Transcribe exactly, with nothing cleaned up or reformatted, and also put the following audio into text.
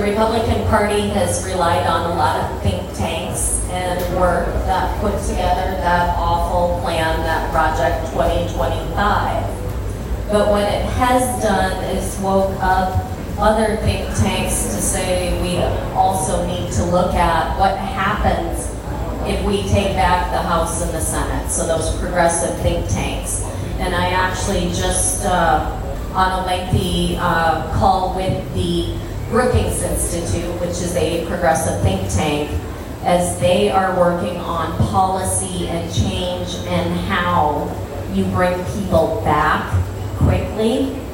Republican Party has relied on a lot of think tanks and work that put together that awful plan, that Project twenty twenty-five. But what it has done is woke up other think tanks to say we also need to look at what happens if we take back the House and the Senate, so those progressive think tanks. And I actually just, uh, on a lengthy uh, call with the Brookings Institute, which is a progressive think tank, as they are working on policy and change and how you bring people back quickly